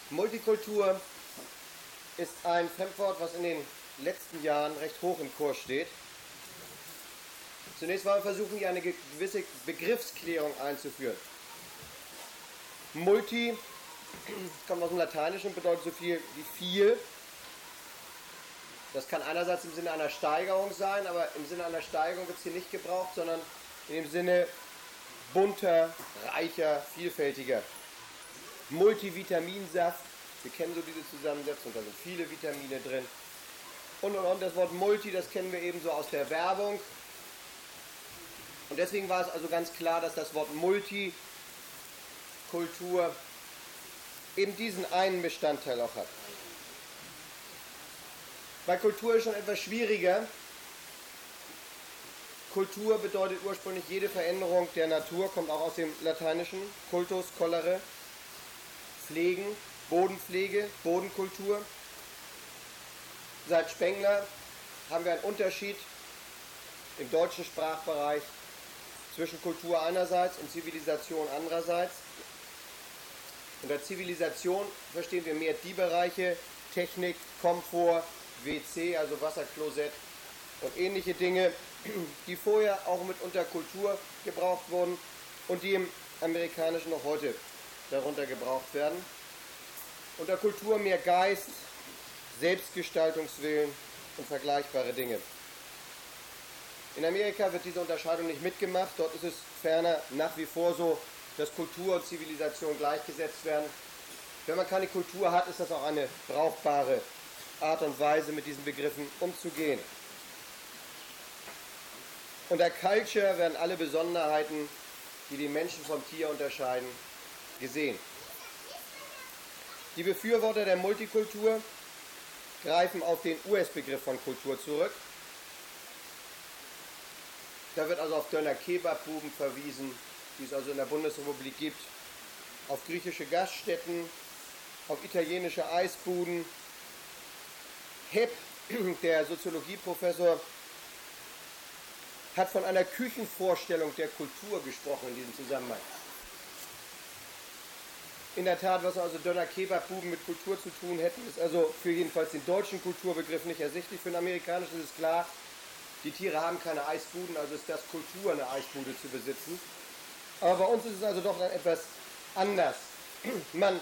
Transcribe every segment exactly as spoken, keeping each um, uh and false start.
Multikultur ist ein Fremdwort, was in den letzten Jahren recht hoch im Kurs steht. Zunächst mal versuchen wir eine gewisse Begriffsklärung einzuführen. Multi kommt aus dem Lateinischen und bedeutet so viel wie viel. Das kann einerseits im Sinne einer Steigerung sein, aber im Sinne einer Steigerung wird es hier nicht gebraucht, sondern in dem Sinne bunter, reicher, vielfältiger. Multivitaminsaft, wir kennen so diese Zusammensetzung, da sind viele Vitamine drin. Und, und, und, das Wort Multi, das kennen wir ebenso aus der Werbung. Und deswegen war es also ganz klar, dass das Wort Multikultur eben diesen einen Bestandteil auch hat. Bei Kultur ist schon etwas schwieriger. Kultur bedeutet ursprünglich jede Veränderung der Natur, kommt auch aus dem Lateinischen, cultus, collere, pflegen, Bodenpflege, Bodenkultur. Seit Spengler haben wir einen Unterschied im deutschen Sprachbereich zwischen Kultur einerseits und Zivilisation andererseits. Unter Zivilisation verstehen wir mehr die Bereiche Technik, Komfort, W C, also Wasserklosett und ähnliche Dinge, die vorher auch mit unter Kultur gebraucht wurden und die im Amerikanischen noch heute darunter gebraucht werden. Unter Kultur mehr Geist, Selbstgestaltungswillen und vergleichbare Dinge. In Amerika wird diese Unterscheidung nicht mitgemacht, dort ist es ferner nach wie vor so, dass Kultur und Zivilisation gleichgesetzt werden. Wenn man keine Kultur hat, ist das auch eine brauchbare Art und Weise, mit diesen Begriffen umzugehen. Unter Culture werden alle Besonderheiten, die den Menschen vom Tier unterscheiden, gesehen. Die Befürworter der Multikultur greifen auf den U S-Begriff von Kultur zurück. Da wird also auf Döner Kebabbuben verwiesen, die es also in der Bundesrepublik gibt, auf griechische Gaststätten, auf italienische Eisbuden. Hepp, der Soziologieprofessor, hat von einer Küchenvorstellung der Kultur gesprochen in diesem Zusammenhang. In der Tat, was also Döner Kebabbuben mit Kultur zu tun hätten, ist also für jedenfalls den deutschen Kulturbegriff nicht ersichtlich. Für den amerikanischen ist es klar, die Tiere haben keine Eisbuden, also ist das Kultur, eine Eisbude zu besitzen. Aber bei uns ist es also doch dann etwas anders. Man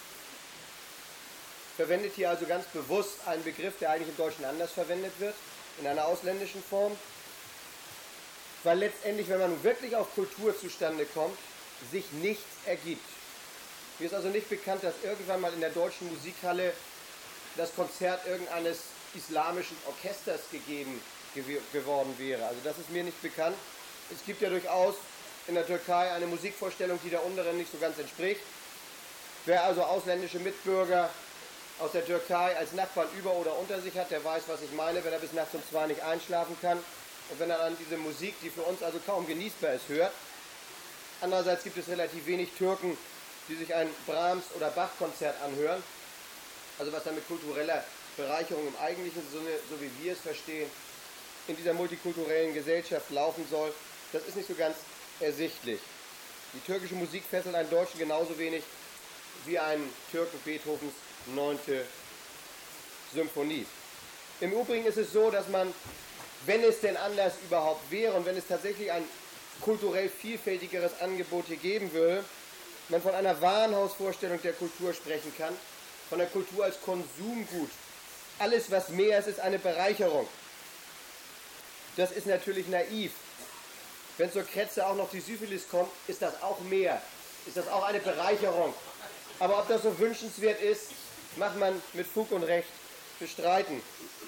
verwendet hier also ganz bewusst einen Begriff, der eigentlich im Deutschen anders verwendet wird, in einer ausländischen Form, weil letztendlich, wenn man nun wirklich auf Kultur zustande kommt, sich nichts ergibt. Mir ist also nicht bekannt, dass irgendwann mal in der deutschen Musikhalle das Konzert irgendeines islamischen Orchesters gegeben gew- geworden wäre. Also das ist mir nicht bekannt. Es gibt ja durchaus in der Türkei eine Musikvorstellung, die der unteren nicht so ganz entspricht. Wer also ausländische Mitbürger aus der Türkei als Nachbarn über oder unter sich hat, der weiß, was ich meine, wenn er bis nachts um zwei nicht einschlafen kann und wenn er dann diese Musik, die für uns also kaum genießbar ist, hört. Andererseits gibt es relativ wenig Türken, die sich ein Brahms- oder Bach-Konzert anhören, also was dann mit kultureller Bereicherung im eigentlichen Sinne, so wie wir es verstehen, in dieser multikulturellen Gesellschaft laufen soll, das ist nicht so ganz ersichtlich. Die türkische Musik fesselt einen Deutschen genauso wenig wie einen Türken Beethovens neunte Symphonie. Im Übrigen ist es so, dass man, wenn es denn anders überhaupt wäre und wenn es tatsächlich ein kulturell vielfältigeres Angebot hier geben würde, man von einer Warenhausvorstellung der Kultur sprechen kann, von der Kultur als Konsumgut. Alles, was mehr ist, ist eine Bereicherung. Das ist natürlich naiv. Wenn zur Kretze auch noch die Syphilis kommt, ist das auch mehr. Ist das auch eine Bereicherung. Aber ob das so wünschenswert ist, mag man mit Fug und Recht bestreiten.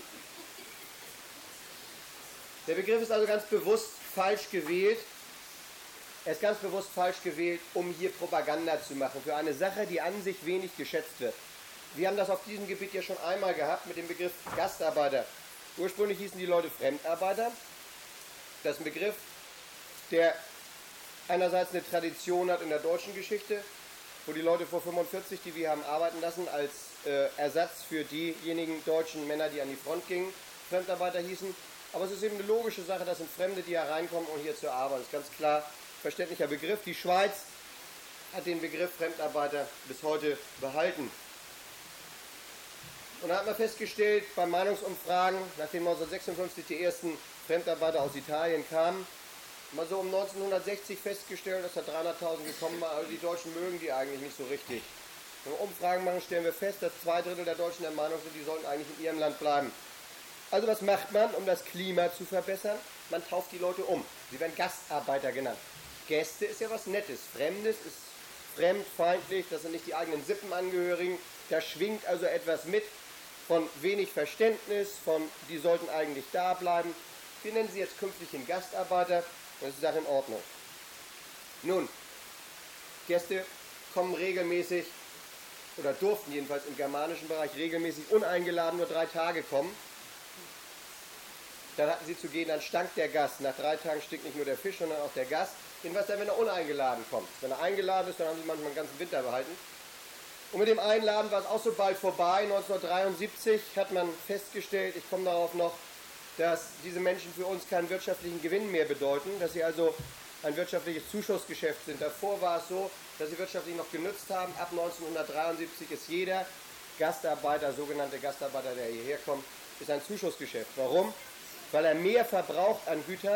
Der Begriff ist also ganz bewusst falsch gewählt. Er ist ganz bewusst falsch gewählt, um hier Propaganda zu machen, für eine Sache, die an sich wenig geschätzt wird. Wir haben das auf diesem Gebiet ja schon einmal gehabt mit dem Begriff Gastarbeiter. Ursprünglich hießen die Leute Fremdarbeiter. Das ist ein Begriff, der einerseits eine Tradition hat in der deutschen Geschichte, wo die Leute vor fünfundvierzig, die wir haben arbeiten lassen, als äh, Ersatz für diejenigen deutschen Männer, die an die Front gingen, Fremdarbeiter hießen. Aber es ist eben eine logische Sache, das sind Fremde, die hereinkommen, um hier zu arbeiten. Das ist ganz klar verständlicher Begriff. Die Schweiz hat den Begriff Fremdarbeiter bis heute behalten. Und da hat man festgestellt, bei Meinungsumfragen, nachdem neunzehnhundertsechsundfünfzig die ersten Fremdarbeiter aus Italien kamen, mal so um neunzehnhundertsechzig festgestellt, dass da dreihunderttausend gekommen war, also die Deutschen mögen die eigentlich nicht so richtig. Wenn wir Umfragen machen, stellen wir fest, dass zwei Drittel der Deutschen der Meinung sind, die sollten eigentlich in ihrem Land bleiben. Also was macht man, um das Klima zu verbessern? Man tauft die Leute um. Sie werden Gastarbeiter genannt. Gäste ist ja was Nettes. Fremdes ist fremdfeindlich, das sind nicht die eigenen Sippenangehörigen. Da schwingt also etwas mit von wenig Verständnis, von die sollten eigentlich da bleiben. Wir nennen sie jetzt künftig den Gastarbeiter, das ist Sache in Ordnung. Nun, Gäste kommen regelmäßig, oder durften jedenfalls im germanischen Bereich regelmäßig uneingeladen nur drei Tage kommen. Dann hatten sie zu gehen, dann stank der Gast. Nach drei Tagen stinkt nicht nur der Fisch, sondern auch der Gast. Jedenfalls dann, wenn er uneingeladen kommt. Wenn er eingeladen ist, dann haben sie manchmal den ganzen Winter behalten. Und mit dem Einladen war es auch so bald vorbei. neunzehnhundertdreiundsiebzig hat man festgestellt, ich komme darauf noch, dass diese Menschen für uns keinen wirtschaftlichen Gewinn mehr bedeuten, dass sie also ein wirtschaftliches Zuschussgeschäft sind. Davor war es so, dass sie wirtschaftlich noch genutzt haben. Ab neunzehnhundertdreiundsiebzig ist jeder Gastarbeiter, sogenannte Gastarbeiter, der hierher kommt, ist ein Zuschussgeschäft. Warum? Weil er mehr verbraucht an Gütern,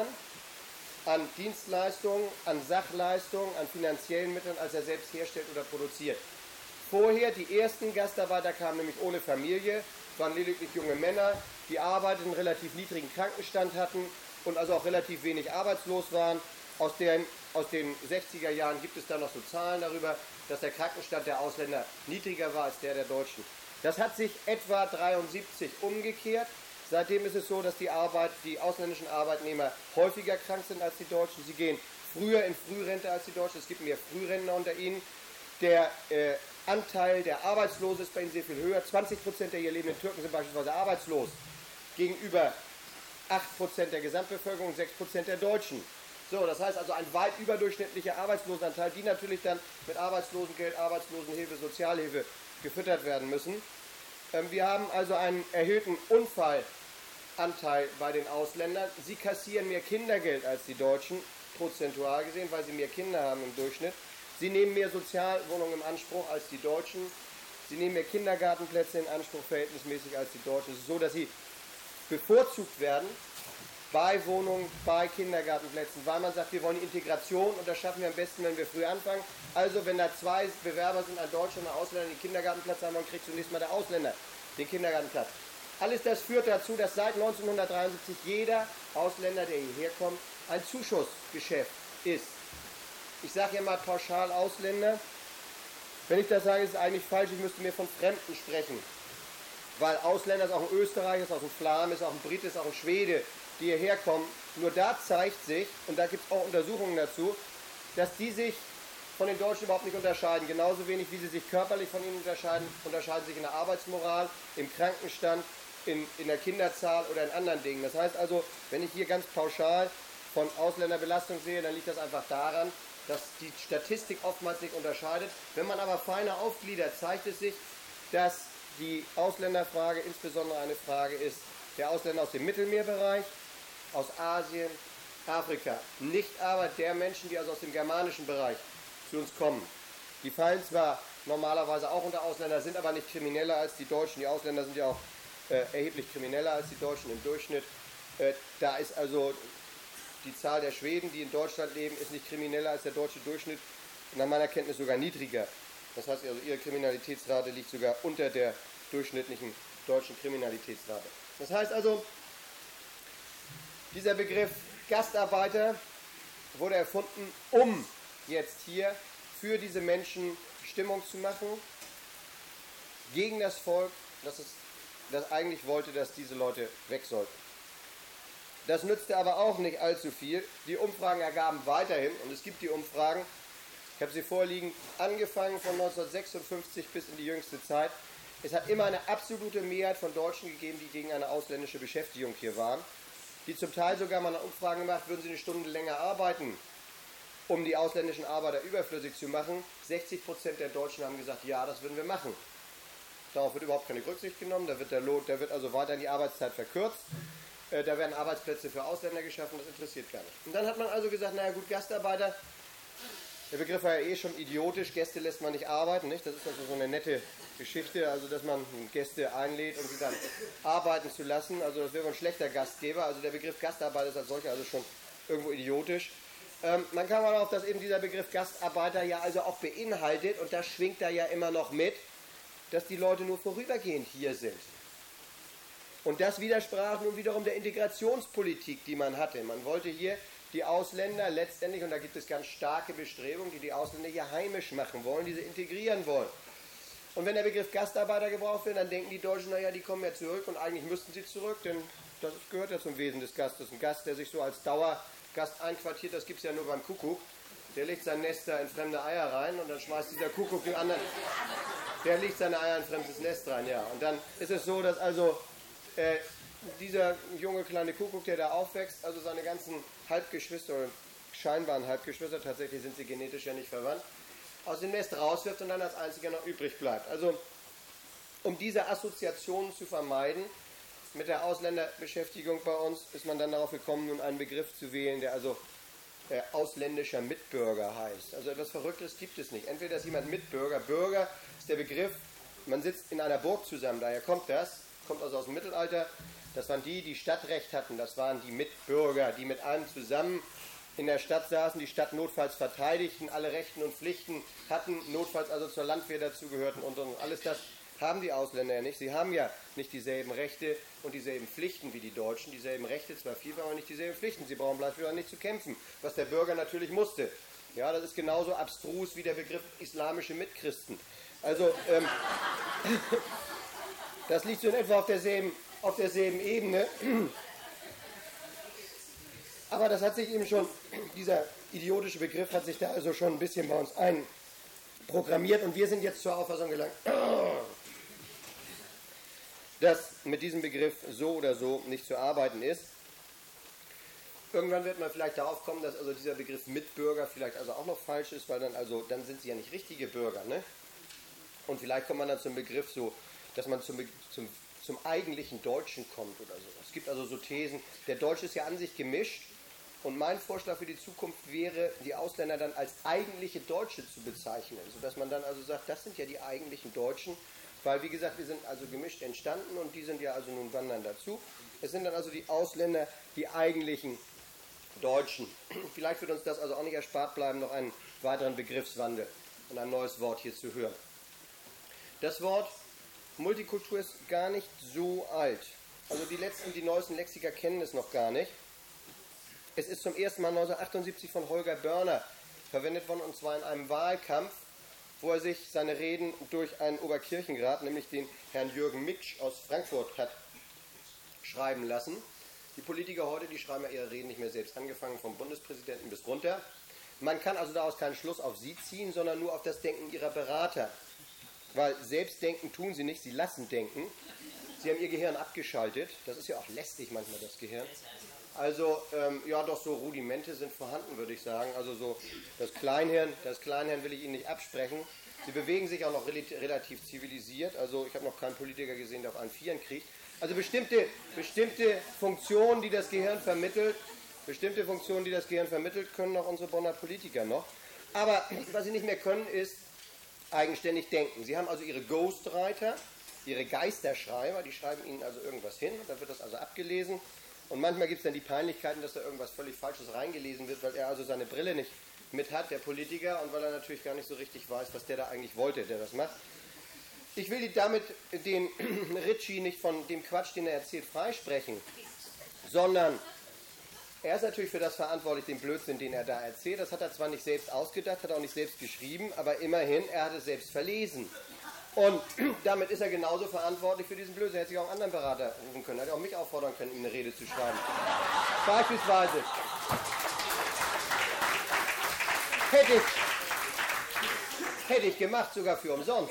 an Dienstleistungen, an Sachleistungen, an finanziellen Mitteln, als er selbst herstellt oder produziert. Vorher, die ersten Gastarbeiter kamen nämlich ohne Familie, waren lediglich junge Männer, die arbeiteten, relativ niedrigen Krankenstand hatten und also auch relativ wenig arbeitslos waren. Aus den, aus den sechziger Jahren gibt es da noch so Zahlen darüber, dass der Krankenstand der Ausländer niedriger war als der der Deutschen. Das hat sich etwa neunzehnhundertdreiundsiebzig umgekehrt. Seitdem ist es so, dass die, Arbeit, die ausländischen Arbeitnehmer häufiger krank sind als die Deutschen. Sie gehen früher in Frührente als die Deutschen. Es gibt mehr Frührentner unter ihnen. Der äh, Anteil der Arbeitslosen ist bei ihnen sehr viel höher. zwanzig Prozent der hier lebenden Türken sind beispielsweise arbeitslos. Gegenüber acht Prozent der Gesamtbevölkerung und sechs Prozent der Deutschen. So, das heißt also ein weit überdurchschnittlicher Arbeitslosenanteil, die natürlich dann mit Arbeitslosengeld, Arbeitslosenhilfe, Sozialhilfe gefüttert werden müssen. Ähm, wir haben also einen erhöhten Unfallanteil bei den Ausländern. Sie kassieren mehr Kindergeld als die Deutschen, prozentual gesehen, weil sie mehr Kinder haben im Durchschnitt. Sie nehmen mehr Sozialwohnungen im Anspruch als die Deutschen. Sie nehmen mehr Kindergartenplätze in Anspruch verhältnismäßig als die Deutschen. Es ist so, dass sie bevorzugt werden bei Wohnungen, bei Kindergartenplätzen, weil man sagt, wir wollen die Integration und das schaffen wir am besten, wenn wir früh anfangen. Also wenn da zwei Bewerber sind, ein Deutscher und ein Ausländer, die den Kindergartenplatz haben, dann kriegt zunächst mal der Ausländer den Kindergartenplatz. Alles das führt dazu, dass seit neunzehnhundertdreiundsiebzig jeder Ausländer, der hierher kommt, ein Zuschussgeschäft ist. Ich sage ja mal pauschal Ausländer. Wenn ich das sage, ist es eigentlich falsch, ich müsste mir von Fremden sprechen. Weil Ausländer ist auch ein Österreicher, ist auch ein Flamme, ist auch ein Brite, ist auch ein Schwede, die hierher kommen. Nur da zeigt sich, und da gibt es auch Untersuchungen dazu, dass die sich von den Deutschen überhaupt nicht unterscheiden. Genauso wenig, wie sie sich körperlich von ihnen unterscheiden, unterscheiden sich in der Arbeitsmoral, im Krankenstand, in, in der Kinderzahl oder in anderen Dingen. Das heißt also, wenn ich hier ganz pauschal von Ausländerbelastung sehe, dann liegt das einfach daran, dass die Statistik oftmals nicht unterscheidet. Wenn man aber feiner aufgliedert, zeigt es sich, dass die Ausländerfrage insbesondere eine Frage ist, der Ausländer aus dem Mittelmeerbereich, aus Asien, Afrika. Nicht aber der Menschen, die also aus dem germanischen Bereich zu uns kommen. Die fallen zwar normalerweise auch unter Ausländer, sind aber nicht krimineller als die Deutschen. Die Ausländer sind ja auch äh, erheblich krimineller als die Deutschen im Durchschnitt. Äh, da ist also die Zahl der Schweden, die in Deutschland leben, ist nicht krimineller als der deutsche Durchschnitt. Nach meiner Kenntnis sogar niedriger. Das heißt also, ihre Kriminalitätsrate liegt sogar unter der durchschnittlichen deutschen Kriminalitätsrate. Das heißt also, dieser Begriff Gastarbeiter wurde erfunden, um jetzt hier für diese Menschen Stimmung zu machen, gegen das Volk, das, es, das eigentlich wollte, dass diese Leute weg sollten. Das nützte aber auch nicht allzu viel. Die Umfragen ergaben weiterhin, und es gibt die Umfragen, ich habe sie vorliegen, angefangen von neunzehnhundertsechsundfünfzig bis in die jüngste Zeit. Es hat immer eine absolute Mehrheit von Deutschen gegeben, die gegen eine ausländische Beschäftigung hier waren, die zum Teil sogar mal eine Umfrage gemacht, würden sie eine Stunde länger arbeiten, um die ausländischen Arbeiter überflüssig zu machen. sechzig Prozent der Deutschen haben gesagt, ja, das würden wir machen. Darauf wird überhaupt keine Rücksicht genommen, da wird der Lohn, da wird also weiterhin die Arbeitszeit verkürzt, äh, da werden Arbeitsplätze für Ausländer geschaffen, das interessiert gar nicht. Und dann hat man also gesagt, naja gut, Gastarbeiter, Der Begriff war ja eh schon idiotisch, Gäste lässt man nicht arbeiten, nicht? Das ist also so eine nette Geschichte, also dass man Gäste einlädt und sie dann arbeiten zu lassen, also das wäre ein schlechter Gastgeber, also der Begriff Gastarbeiter ist als solcher also schon irgendwo idiotisch. Ähm, man kann mal darauf, dass eben dieser Begriff Gastarbeiter ja also auch beinhaltet, und das schwingt da ja immer noch mit, dass die Leute nur vorübergehend hier sind. Und das widersprach nun wiederum der Integrationspolitik, die man hatte. Man wollte hier die Ausländer letztendlich, und da gibt es ganz starke Bestrebungen, die die Ausländer hier heimisch machen wollen, diese integrieren wollen. Und wenn der Begriff Gastarbeiter gebraucht wird, dann denken die Deutschen, naja, die kommen ja zurück und eigentlich müssten sie zurück, denn das gehört ja zum Wesen des Gastes. Ein Gast, der sich so als Dauergast einquartiert, das gibt es ja nur beim Kuckuck. Der legt sein Nest da in fremde Eier rein und dann schmeißt dieser Kuckuck den anderen, der legt seine Eier in ein fremdes Nest rein, ja. Und dann ist es so, dass also äh, dieser junge kleine Kuckuck, der da aufwächst, also seine ganzen Halbgeschwister oder scheinbaren Halbgeschwister, tatsächlich sind sie genetisch ja nicht verwandt, aus dem Nest rauswirft und dann als einziger noch übrig bleibt. Also um diese Assoziationen zu vermeiden mit der Ausländerbeschäftigung bei uns, ist man dann darauf gekommen, nun einen Begriff zu wählen, der also äh, ausländischer Mitbürger heißt. Also etwas Verrücktes gibt es nicht. Entweder ist jemand Mitbürger, Bürger ist der Begriff, man sitzt in einer Burg zusammen, daher kommt das, kommt also aus dem Mittelalter. Das waren die, die Stadtrecht hatten, das waren die Mitbürger, die mit einem zusammen in der Stadt saßen, die Stadt notfalls verteidigten, alle Rechten und Pflichten hatten, notfalls also zur Landwehr dazugehörten und, und alles das haben die Ausländer ja nicht. Sie haben ja nicht dieselben Rechte und dieselben Pflichten wie die Deutschen, dieselben Rechte, zwar vielfach, aber nicht dieselben Pflichten. Sie brauchen dafür nicht zu kämpfen, was der Bürger natürlich musste. Ja, das ist genauso abstrus wie der Begriff islamische Mitchristen. Also, ähm, das liegt so in etwa auf derselben auf derselben Ebene. Aber das hat sich eben schon, dieser idiotische Begriff hat sich da also schon ein bisschen bei uns einprogrammiert und wir sind jetzt zur Auffassung gelangt, dass mit diesem Begriff so oder so nicht zu arbeiten ist. Irgendwann wird man vielleicht darauf kommen, dass also dieser Begriff Mitbürger vielleicht also auch noch falsch ist, weil dann also, dann sind sie ja nicht richtige Bürger, ne? Und vielleicht kommt man dann zum Begriff so, dass man zum, zum zum eigentlichen Deutschen kommt oder so. Es gibt also so Thesen, der Deutsche ist ja an sich gemischt und mein Vorschlag für die Zukunft wäre, die Ausländer dann als eigentliche Deutsche zu bezeichnen, sodass man dann also sagt, das sind ja die eigentlichen Deutschen, weil wie gesagt, wir sind also gemischt entstanden und die sind ja also nun wandern dazu. Es sind dann also die Ausländer die eigentlichen Deutschen. Vielleicht wird uns das also auch nicht erspart bleiben, noch einen weiteren Begriffswandel und ein neues Wort hier zu hören. Das Wort Multikultur ist gar nicht so alt. Also die letzten, die neuesten Lexiker kennen es noch gar nicht. Es ist zum ersten Mal neunzehnhundertachtundsiebzig von Holger Börner verwendet worden, und zwar in einem Wahlkampf, wo er sich seine Reden durch einen Oberkirchenrat, nämlich den Herrn Jürgen Miksch aus Frankfurt, hat schreiben lassen. Die Politiker heute, die schreiben ja ihre Reden nicht mehr selbst, angefangen vom Bundespräsidenten bis runter. Man kann also daraus keinen Schluss auf sie ziehen, sondern nur auf das Denken ihrer Berater. Weil selbst denken tun sie nicht, sie lassen denken. Sie haben ihr Gehirn abgeschaltet. Das ist ja auch lästig manchmal, das Gehirn. Also, ähm, ja doch, so Rudimente sind vorhanden, würde ich sagen. Also so das Kleinhirn, das Kleinhirn will ich Ihnen nicht absprechen. Sie bewegen sich auch noch relativ zivilisiert. Also ich habe noch keinen Politiker gesehen, der auf allen Vieren kriegt. Also bestimmte, bestimmte Funktionen, die das Gehirn vermittelt, bestimmte Funktionen, die das Gehirn vermittelt, können auch unsere Bonner Politiker noch. Aber was sie nicht mehr können, ist eigenständig denken. Sie haben also ihre Ghostwriter, ihre Geisterschreiber, die schreiben ihnen also irgendwas hin, dann wird das also abgelesen und manchmal gibt es dann die Peinlichkeiten, dass da irgendwas völlig Falsches reingelesen wird, weil er also seine Brille nicht mit hat, der Politiker, und weil er natürlich gar nicht so richtig weiß, was der da eigentlich wollte, der das macht. Ich will damit den Ritchie nicht von dem Quatsch, den er erzählt, freisprechen, sondern er ist natürlich für das verantwortlich, den Blödsinn, den er da erzählt. Das hat er zwar nicht selbst ausgedacht, hat er auch nicht selbst geschrieben, aber immerhin, er hat es selbst verlesen. Und damit ist er genauso verantwortlich für diesen Blödsinn. Er hätte sich auch einen anderen Berater rufen können, er hätte auch mich auffordern können, ihm eine Rede zu schreiben. Beispielsweise. Hätte ich, hätte ich gemacht, sogar für umsonst.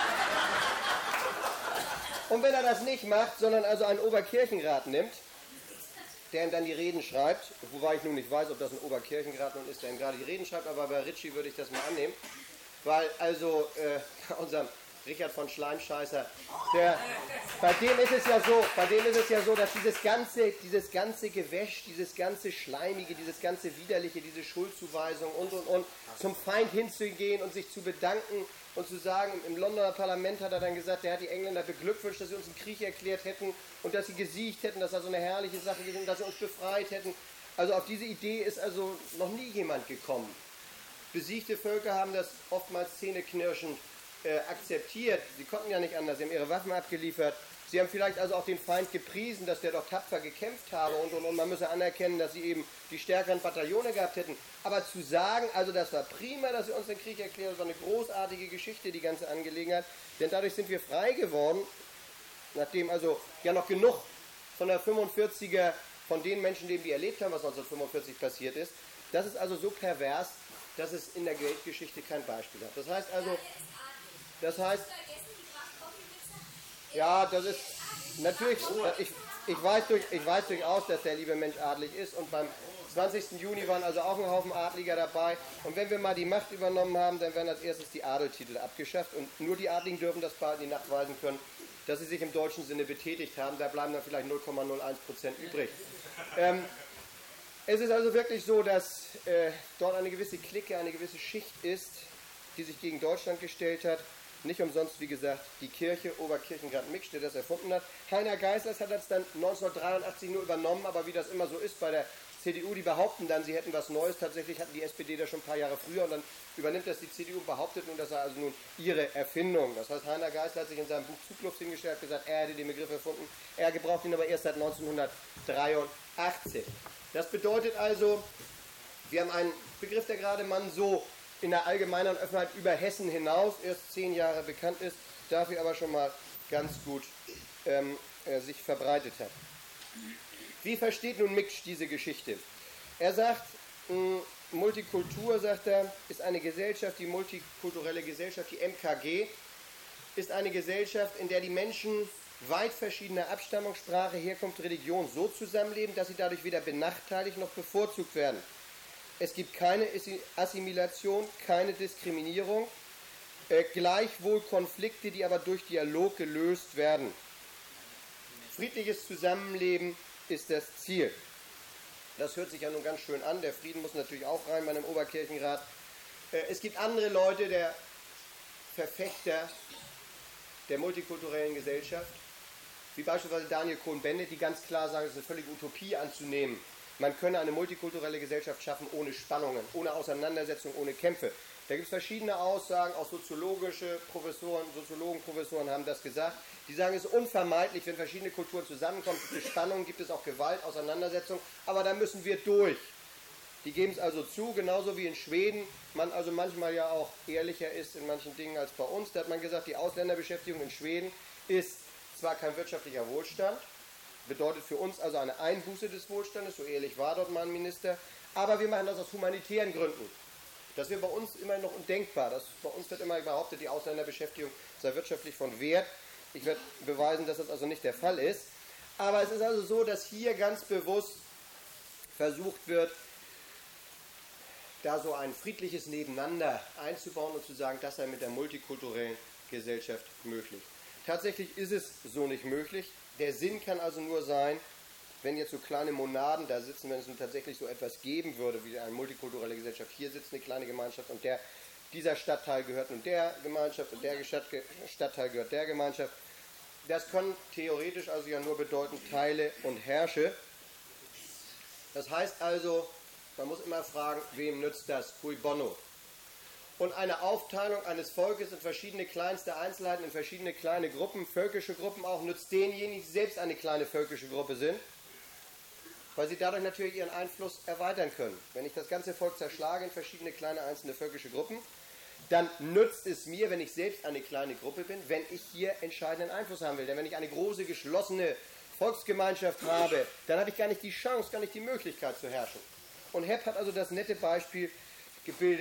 Und wenn er das nicht macht, sondern also einen Oberkirchenrat nimmt, der ihm dann die Reden schreibt, wobei ich nun nicht weiß, ob das ein Oberkirchenrat nun ist, der ihm gerade die Reden schreibt, aber bei Ritchie würde ich das mal annehmen, weil also äh, bei unserem Richard von Schleimscheißer, der, bei dem ist es ja so, bei dem ist es ja so, dass dieses ganze, dieses ganze Gewäsch, dieses ganze Schleimige, dieses ganze Widerliche, diese Schuldzuweisung und und und, zum Feind hinzugehen und sich zu bedanken und zu sagen, im Londoner Parlament hat er dann gesagt, er hat die Engländer beglückwünscht, dass sie uns einen Krieg erklärt hätten und dass sie gesiegt hätten, dass das so eine herrliche Sache gewesen ist, dass sie uns befreit hätten. Also auf diese Idee ist also noch nie jemand gekommen. Besiegte Völker haben das oftmals zähneknirschend äh, akzeptiert. Sie konnten ja nicht anders, sie haben ihre Waffen abgeliefert. Sie haben vielleicht also auch den Feind gepriesen, dass der doch tapfer gekämpft habe und, und, und man müsse anerkennen, dass sie eben die stärkeren Bataillone gehabt hätten. Aber zu sagen, also das war prima, dass sie uns den Krieg erklären, das war eine großartige Geschichte, die ganze Angelegenheit, denn dadurch sind wir frei geworden, nachdem also ja noch genug von der fünfundvierziger, von den Menschenleben, die erlebt haben, was neunzehnhundertfünfundvierzig passiert ist. Das ist also so pervers, dass es in der Weltgeschichte kein Beispiel hat. Das heißt also, das heißt, ja, das ist natürlich, ich, ich, weiß durch, ich weiß durchaus, dass der liebe Mensch adlig ist und beim zwanzigsten Juni waren also auch ein Haufen Adliger dabei und wenn wir mal die Macht übernommen haben, dann werden als erstes die Adeltitel abgeschafft und nur die Adligen dürfen das bald in die Nacht weisen können, dass sie sich im deutschen Sinne betätigt haben, da bleiben dann vielleicht null Komma null eins Prozent übrig. Ähm, es ist also wirklich so, dass äh, dort eine gewisse Clique, eine gewisse Schicht ist, die sich gegen Deutschland gestellt hat. Nicht umsonst, wie gesagt, die Kirche Oberkirchengrad-Mix, der das erfunden hat. Heiner Geisler hat das dann neunzehnhundertdreiundachtzig nur übernommen, aber wie das immer so ist bei der C D U, die behaupten dann, sie hätten was Neues. Tatsächlich hatten die S P D das schon ein paar Jahre früher und dann übernimmt das die C D U und behauptet nun, das sei also nun ihre Erfindung. Das heißt, Heiner Geisler hat sich in seinem Buch Zugluft hingestellt und gesagt, er hätte den Begriff erfunden. Er gebraucht ihn aber erst seit neunzehnhundertdreiundachtzig. Das bedeutet also, wir haben einen Begriff, der gerade man so in der allgemeinen Öffentlichkeit über Hessen hinaus erst zehn Jahre bekannt ist, dafür aber schon mal ganz gut ähm, äh, sich verbreitet hat. Wie versteht nun Miksch diese Geschichte? Er sagt, mh, Multikultur, sagt er, ist eine Gesellschaft, die multikulturelle Gesellschaft, die M K G, ist eine Gesellschaft, in der die Menschen weit verschiedener Abstammung, Sprache, Herkunft, Religion so zusammenleben, dass sie dadurch weder benachteiligt noch bevorzugt werden. Es gibt keine Assimilation, keine Diskriminierung, äh, gleichwohl Konflikte, die aber durch Dialog gelöst werden. Friedliches Zusammenleben ist das Ziel. Das hört sich ja nun ganz schön an, der Frieden muss natürlich auch rein bei einem Oberkirchenrat. Äh, es gibt andere Leute, der Verfechter der multikulturellen Gesellschaft, wie beispielsweise Daniel Cohn-Bendit, die ganz klar sagen, es ist eine völlige Utopie anzunehmen. Man könne eine multikulturelle Gesellschaft schaffen ohne Spannungen, ohne Auseinandersetzung, ohne Kämpfe. Da gibt es verschiedene Aussagen, auch soziologische Professoren, Soziologen, Professoren haben das gesagt. Die sagen, es ist unvermeidlich, wenn verschiedene Kulturen zusammenkommen, gibt es Spannungen, gibt es auch Gewalt, Auseinandersetzung, aber da müssen wir durch. Die geben es also zu, genauso wie in Schweden, man also manchmal ja auch ehrlicher ist in manchen Dingen als bei uns. Da hat man gesagt, die Ausländerbeschäftigung in Schweden ist zwar kein wirtschaftlicher Wohlstand, bedeutet für uns also eine Einbuße des Wohlstandes, so ehrlich war dort mal ein Minister, aber wir machen das aus humanitären Gründen. Das wäre bei uns immer noch undenkbar. Das, bei uns wird immer behauptet, die Ausländerbeschäftigung sei wirtschaftlich von Wert. Ich werde beweisen, dass das also nicht der Fall ist. Aber es ist also so, dass hier ganz bewusst versucht wird, da so ein friedliches Nebeneinander einzubauen und zu sagen, das sei mit der multikulturellen Gesellschaft möglich. Tatsächlich ist es so nicht möglich. Der Sinn kann also nur sein, wenn jetzt so kleine Monaden da sitzen, wenn es nun tatsächlich so etwas geben würde, wie eine multikulturelle Gesellschaft, hier sitzt eine kleine Gemeinschaft und der, dieser Stadtteil gehört nun der Gemeinschaft und der Stadtteil gehört der Gemeinschaft. Das kann theoretisch also ja nur bedeuten, teile und herrsche. Das heißt also, man muss immer fragen, wem nützt das? Cui bono? Und eine Aufteilung eines Volkes in verschiedene kleinste Einzelheiten, in verschiedene kleine Gruppen, völkische Gruppen auch, nützt denjenigen, die selbst eine kleine völkische Gruppe sind, weil sie dadurch natürlich ihren Einfluss erweitern können. Wenn ich das ganze Volk zerschlage in verschiedene kleine einzelne völkische Gruppen, dann nützt es mir, wenn ich selbst eine kleine Gruppe bin, wenn ich hier entscheidenden Einfluss haben will. Denn wenn ich eine große, geschlossene Volksgemeinschaft habe, dann habe ich gar nicht die Chance, gar nicht die Möglichkeit zu herrschen. Und Hepp hat also das nette Beispiel gebildet,